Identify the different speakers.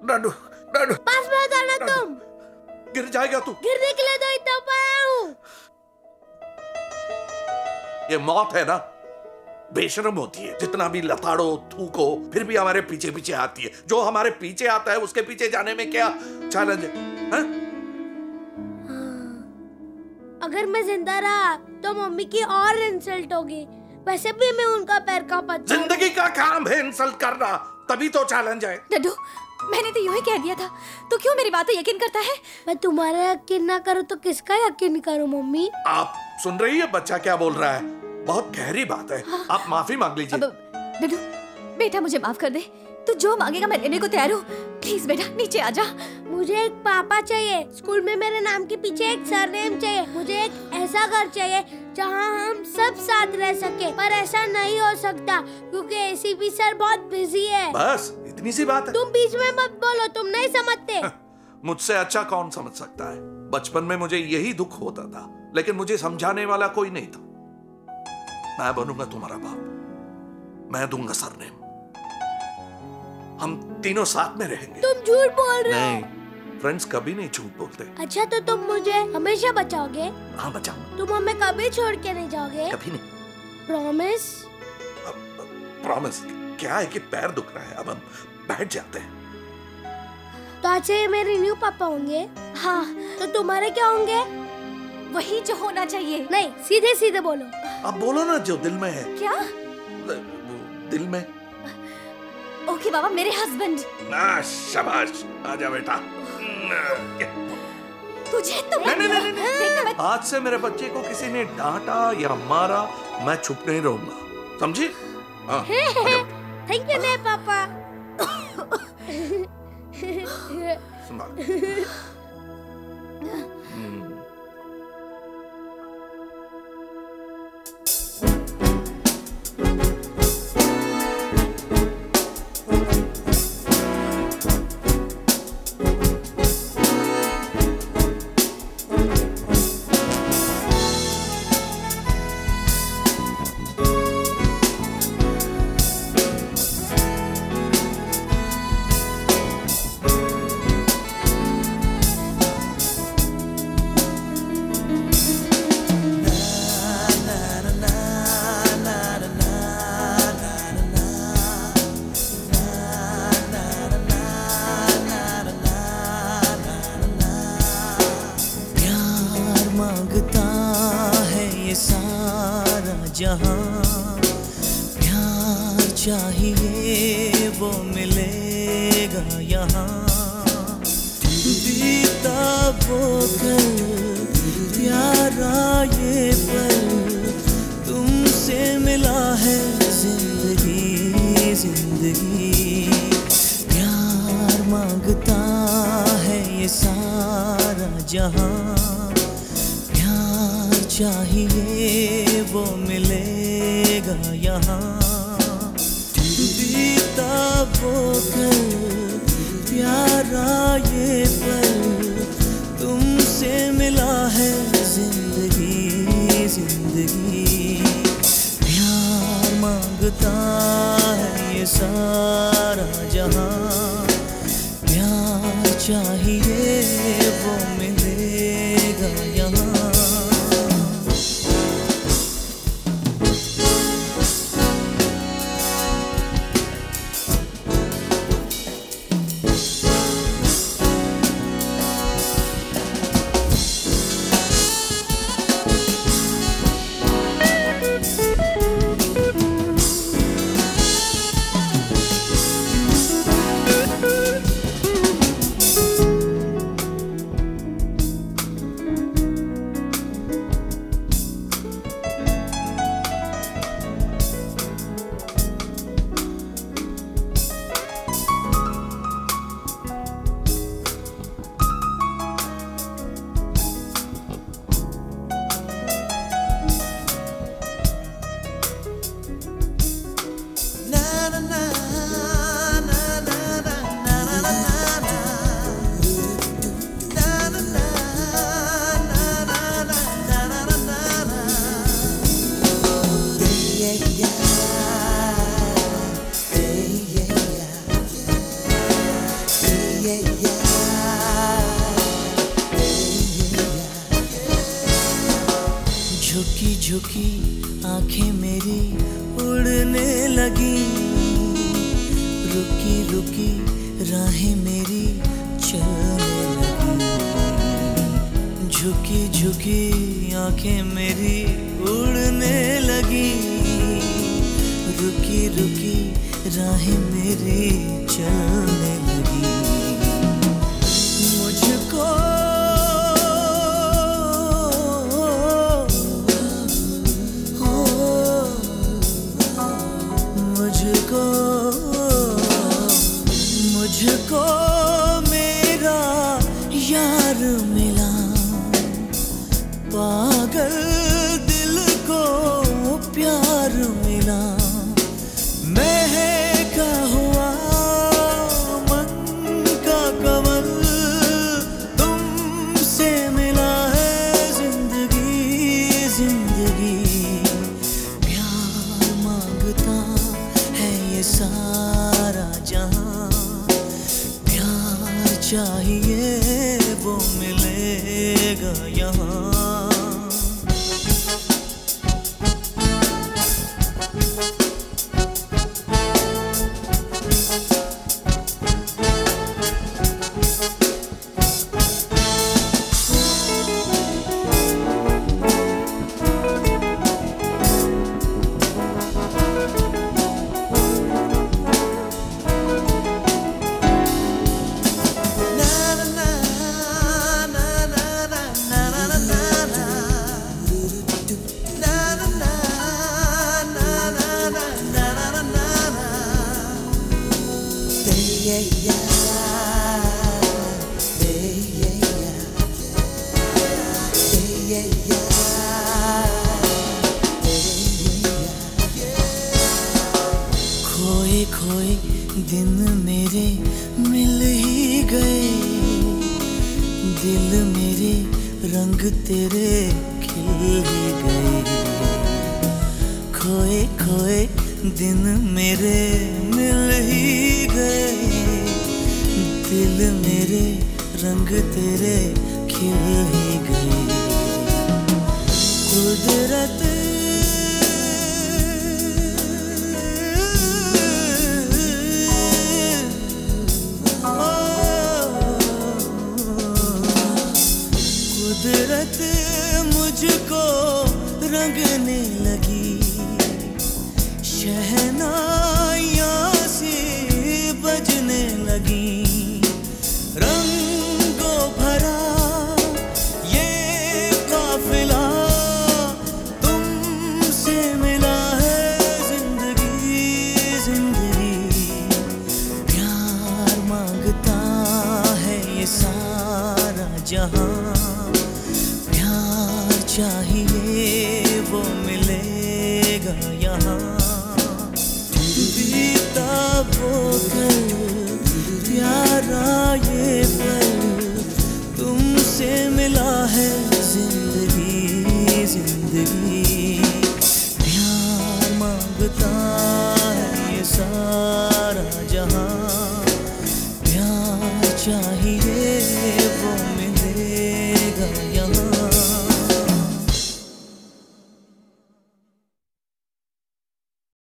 Speaker 1: डाडू डाडू
Speaker 2: पास मत आना तुम,
Speaker 1: गिर जाएगा तू।
Speaker 2: गिरने के लिए तो इतना पाया हूँ।
Speaker 1: ये मौत है ना, बेशर्म होती है। जितना भी लताड़ो थूको फिर भी हमारे पीछे पीछे आती है। जो हमारे पीछे आता है उसके पीछे जाने में क्या चैलेंज है?
Speaker 2: अगर मैं जिंदा रहा तो मम्मी की और इंसल्ट होगी। वैसे भी मैं उनका पैर का पत्थर।
Speaker 1: जिंदगी का काम है इंसल्ट करना, तभी तो चैलेंज है।
Speaker 3: डड्डू, मैंने तो यूं ही कह दिया था, तो क्यों मेरी बात पे यकीन करता है?
Speaker 2: मैं तुम्हारा यकीन ना करूँ तो किसका यकीन करूँ मम्मी?
Speaker 1: आप सुन रही है बच्चा क्या बोल रहा है? बहुत गहरी बात है। आप माफी मांग लीजिए।
Speaker 3: डड्डू बेटा, मुझे माफ कर दे। तू जो मांगेगा मैं लेने को तैयार हूँ। प्लीज बेटा नीचे आ जा।
Speaker 2: मुझे एक पापा चाहिए, स्कूल में मेरे नाम के पीछे एक सरनेम चाहिए, मुझे एक ऐसा घर चाहिए जहाँ हम सब साथ रह सके। पर ऐसा नहीं हो सकता क्योंकि एसीपी सर बहुत बिजी है।
Speaker 1: बस इतनी सी बात है।
Speaker 2: तुम बीच में मत बोलो, तुम नहीं समझते।
Speaker 1: मुझसे अच्छा कौन समझ सकता है? बचपन में मुझे यही दुख होता था, लेकिन मुझे समझाने वाला कोई नहीं था। मैं बनूंगा तुम्हारा बाप, मैं दूंगा सरनेम, हम तीनों साथ में रहेंगे।
Speaker 2: तुम झूठ बोल रहे हो।
Speaker 1: नहीं, फ्रेंड्स कभी नहीं झूठ बोलते।
Speaker 2: अच्छा तो तुम मुझे हमेशा बचाओगे?
Speaker 1: हाँ बचाऊंगा।
Speaker 2: तुम हमें कभी छोड़ के नहीं जाओगे?
Speaker 1: कभी नहीं।
Speaker 2: प्रॉमिस?
Speaker 1: प्रॉमिस। क्या है कि पैर दुख रहा है, अब हम बैठ जाते हैं।
Speaker 2: तो आज ये मेरे न्यू पापा होंगे?
Speaker 3: हाँ।
Speaker 2: तो तुम्हारे क्या होंगे?
Speaker 3: वही जो होना चाहिए।
Speaker 2: नहीं, सीधे सीधे बोलो।
Speaker 1: अब बोलो ना जो दिल में है।
Speaker 3: क्या?
Speaker 1: दिल में।
Speaker 3: ओके बाबा, मेरे हस्बैंड।
Speaker 1: शाबाश, आजा बेटा।
Speaker 3: तुझे तो
Speaker 1: नहीं। आज से मेरे बच्चे को किसी ने डांटा या मारा, मैं चुप नहीं रहूंगा, समझी?
Speaker 2: थैंक यू ने पापा।
Speaker 1: संभाल।
Speaker 4: जहाँ प्यार चाहिए वो मिलेगा यहाँ। बीता वो कल प्यारा ये पल, तुमसे मिला है जिंदगी जिंदगी। प्यार मांगता है ये सारा जहाँ, चाहिए वो मिलेगा यहाँ। बीता वो कल प्यारा ये पल, तुमसे मिला है जिंदगी जिंदगी। प्यार मांगता है ये सारा जहाँ, प्यार चाहिए वो मिलेगा यहाँ। झुकी आंखें मेरी उड़ने लगी, रुकी रुकी राहें मेरी चलने लगी, झुकी झुकी आंखें मेरी उड़ने लगी, रुकी रुकी राहें मेरी चलने लगी। मुझको मुझको मेरा यार मिला, पागल दिल को प्यार मिला, महका हुआ मन का कमल तुमसे मिला है जिंदगी जिंदगी। प्यार मांगता है ये सारा जहां, प्यार चाहिए वो मिलेगा यहाँ। खोए खोए दिन मेरे मिल ही गए, दिल मेरे रंग तेरे खिल ही गए। खोए खोए दिन मेरे मिल ही गए, दिल मेरे रंग तेरे खिल ही गए। कुदरत कुदरत मुझको रंगने लगी, शहनाइयाँ सी बजने लगी, रंगों भरा ये काफिला तुमसे मिला है जिंदगी जिंदगी। प्यार मांगता है ये सारा जहां, चाहिए वो मिलेगा यहाँ। बीता वो कल प्यारा ये पल तुमसे मिला है जिंदगी जिंदगी। प्यार मांगता है ये सारा जहां, प्यार चाहिए